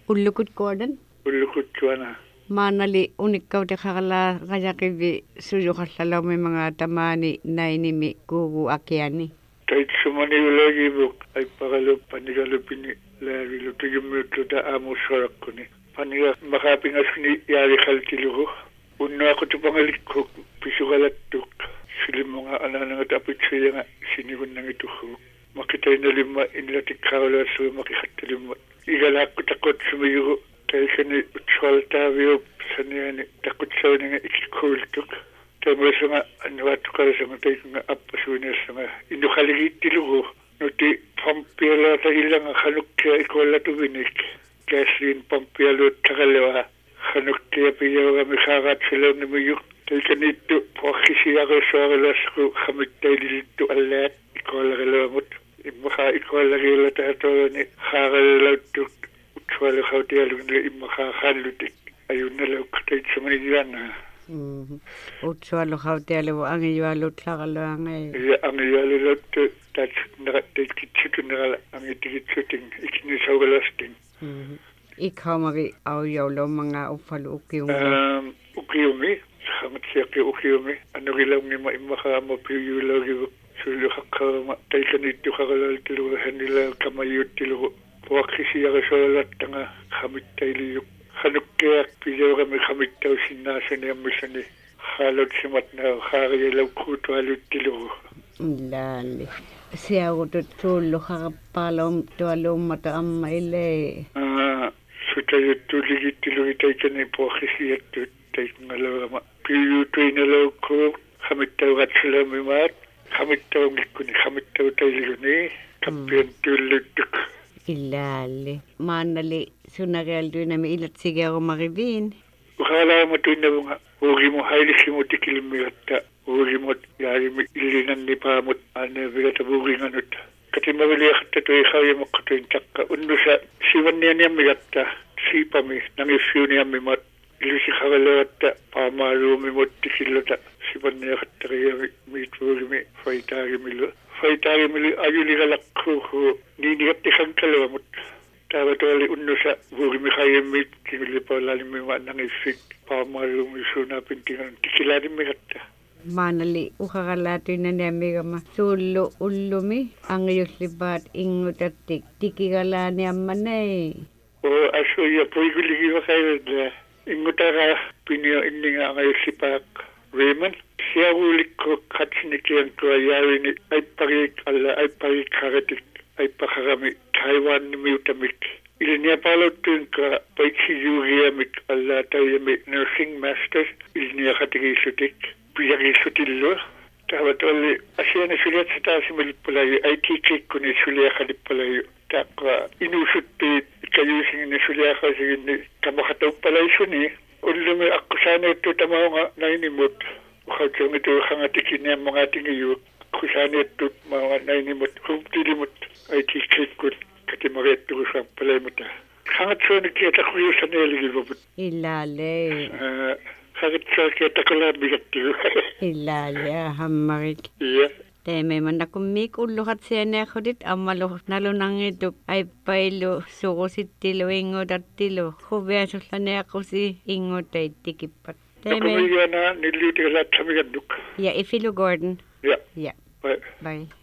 Ullukut Gordon. Ullukut Juana. Maanali unikkaw te kakala kayakivi suyukaslalaw may mga tamani nainimi kugu akiani. Kahit sumani ulagi buk ay pakalo panigalupini lalo tuyumuto da amo sorak ko ni. Paniga makapingas ni yari kaltiluho. Uno ako to pangalik ko pisukalatuk. Sili mga ananang tapit siya nga sinigun ng ituho. Makitay na lima inlatik kawala so makikatalima. Igalak ko takot sumayo kaya siya ni utsual tabiyo sa niya ni takot sa nga ikikultuk. Kaya mo sa nga anuwato ka sa nga tayo nga apasunya sa nga inukaligit tilugo. Nuti pampiyala ta ilang nga kanuk kaya ikola tubinik. Kaya sin pampiyalo takalawa. Kanuk kaya piyaw kami kakat sila na mayuk. Kaya kanito pakisi ako sa alas ko kamit tayo dito alat. Ikola kalamot. Imaka ikola kila tato ni kakalaw tuk. Utsualo kaw tiyalong nila imaka kalutik. Ayun na lang katay sa manigan na. Utsualo kaw tiyalo ang iyalo tlakalo ang ay. Iya ang iyalo lang to. That's nakatay kitsito na ang itikitsuting. Ikinisaw kalasting. Ikaw magi awyaw mga upalo ukiyong. Ukiyumi. Sangat siya kay ukiyumi. Ano kilang ni maimaka mapiyulaw yung sulo kakama. Tay kanito kakalal tiluhan nila kamayot tiluho. Wakisi siya kasalat nga kamit tayo liyok. Hanuk kaya piyaw kami kamit tayo sinasa niya misani. Halod simat na kakayaw kuto halod tiluho. Lali. Siya ko tutulo kakapalaw tuwalo mata ang maile. So tayo tuligit tiluhi tayo kanay po kasi at tayo ngalaw ma. Piyo tayo nalaw ko. Kamit tayo at sila may mat. Kamit tayo ngikuni. Kamit tayo tayo ni. Kampiyan tulog. Ilali. Manali. Sunagal doon na may ilat sige ako makibin. Ukala mo doon na mga huwag mo halis mo tikilimigat. Huwag mo yari mo ilinan ni pamot. Ano bigat bugi nga nut. Kati mawili akata to ikaw yung makatoy taka. Uno sa siwan niya niya migata. Sipa mi. Nang ifyo niya mi mat. Ilusi kakalata. Pamalo mi mo tikilata. Siwan niya kata kaya mi itwagi mi. Faitagi mi lo. Faitagi mi lo. Ayo li kalakko ko. Ninigat ikang kalawamot. Tawa tuwali uno sa bugi mi kaya mi. Kimili pa lali mi mat nang ifig. Pamalo mi sunapin tingan. Tikilari mi kata. Manali ukakalato na niya ma sulo ulumi ang iyos libat ingot at tikikala niya manay. Aso ya po iguligi ba kayo na ingot ka pinyo ini nga ngayon sipak Raymond. Siya ulit ko katsinikiyan ko ayawi ni ay pagikaratik ay pakarami Taiwan ni Mutamik. Ili niya pala tun ka paikiyuriyamik ala tayo may nursing master. Ili niya katigisutik. Piyagi sutillo. Tabat wali asya na suliat sa taas malipalayo. Ay kikik ko ni suliya kalipalayo. Taka inusut pi ikayusing ni suliya ka sige ni kamakataw palayo suni. Ulo may ako sana ito tamaw nga nainimot. Ukadsang ito kangatikin niya mga tingiyo. Ako sana ito mga nainimot. Kung tilimot ay kikik ko katimaret ko sa palayo mo ta. Kangat so nagkita ko yung sanay lagi. Ilali. Sakit sakit ako lang bigat ko. Ilali hamarik. Iya. Teme man nakumik uluhat siya na ako dit amalo nalo nang ito ay pailo suko si tilo ingot at tilo. Hubiasos lang na ako si ingot ay tikipat. Nakumiga na niliti ka lahat sa migaduk. Yeah, Ifilo Gordon. Yeah. Yeah. Bye. Bye.